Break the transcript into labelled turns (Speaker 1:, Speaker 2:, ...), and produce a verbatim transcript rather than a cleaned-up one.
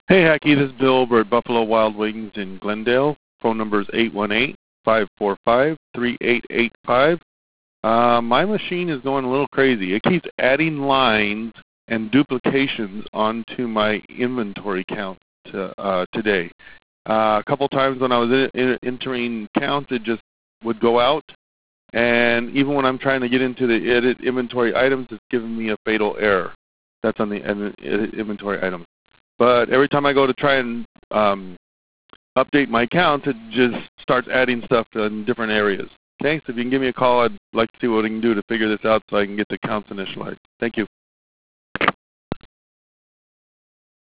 Speaker 1: Hey, Hacky, this is Bill over at Buffalo Wild Wings in Glendale. Phone number is eight one eight, five four five, three eight eight five. Uh, my machine is going a little crazy. It keeps adding lines and duplications onto my inventory count to, uh, today. Uh, a couple times when I was in, in, entering counts, it just would go out. And even when I'm trying to get into the edit inventory items, it's giving me a fatal error. That's on the edit inventory items. But every time I go to try and um, update my counts, it just starts adding stuff in different areas. Okay, so if you can give me a call, I'd like to see what I can do to figure this out so I can get the counts initialized. Thank you.